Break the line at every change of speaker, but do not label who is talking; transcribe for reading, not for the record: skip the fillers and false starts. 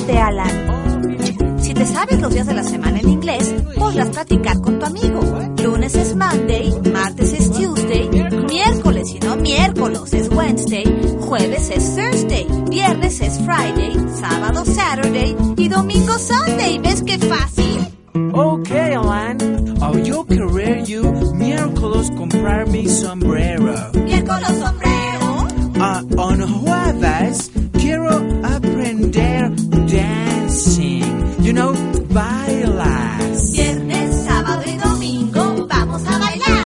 Acomódate, Alan. Si te sabes los días de la semana en inglés, podrás platicar con tu amigo. Lunes es Monday, martes es Tuesday, miércoles y no miércoles es Wednesday, jueves es Thursday, viernes es Friday, sábado Saturday y domingo Sunday. ¿Ves qué fácil?
Okay, Alan. Yo querer you miércoles comprar mi sombrero.
¿Miércoles sombrero?